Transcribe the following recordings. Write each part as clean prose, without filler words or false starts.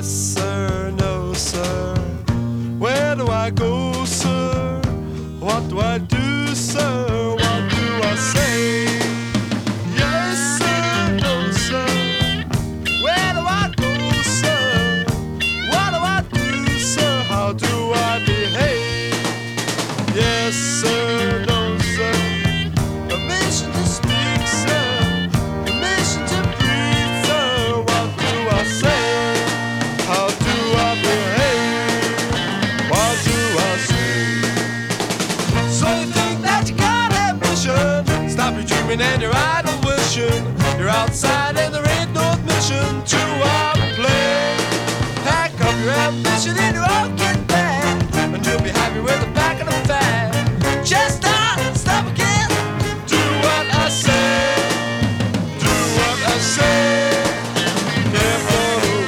Yes, sir, no, sir. Where do I go, sir? What do I do, sir? What do I say? Yes, sir, no, sir. Where do I go, sir? What do I do, sir? How do I behave? Yes, sir, no, sir. Permission to speak, sir. Permission to breathe, sir. What do I say? How do I behave? What do I say? So you think that you got ambition? Stop your dreaming and your idle wishing. You're outside and there ain't no admission to our play. Pack up your ambition in your own kit bag, and you'll be happy with the back of the bag. Just stop again. Do what I say. Do what I say. Never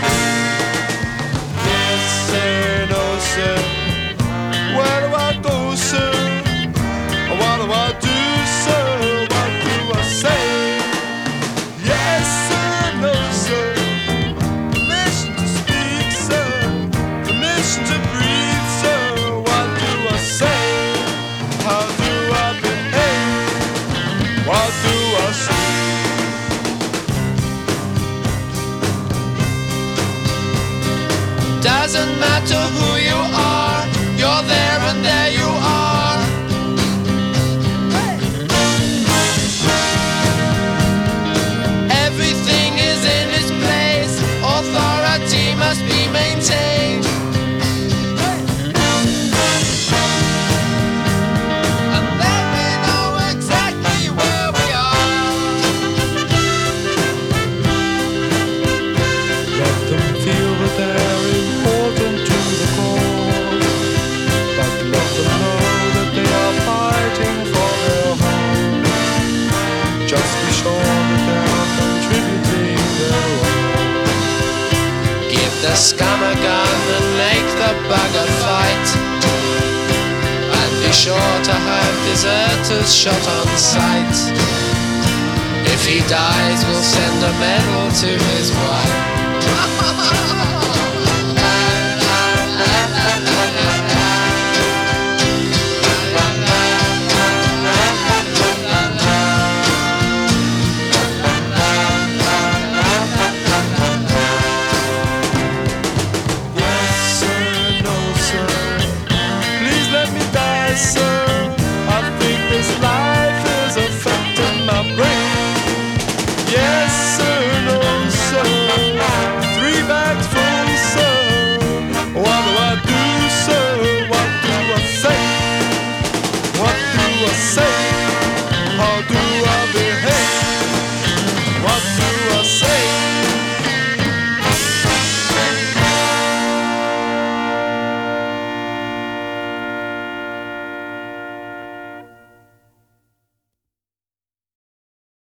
yes, sir, no, sir. Where do I go, sir? What do I do, sir? What do I say? Yes, sir, no, sir. Permission to speak, sir. Permission to breathe, sir. What do I say? How do I behave? What do I say? Doesn't matter who you are, you're there and there you are. Everything is in its place, authority must be maintained. And then we know exactly where we are. Let them feel that they're important to the core, but let them know that they are fighting for their home. Just be sure that they're contributing their own. Give the scum a gun and make the bugger fight. And be sure to have deserters shot on sight. If he dies, we'll send a medal to his wife.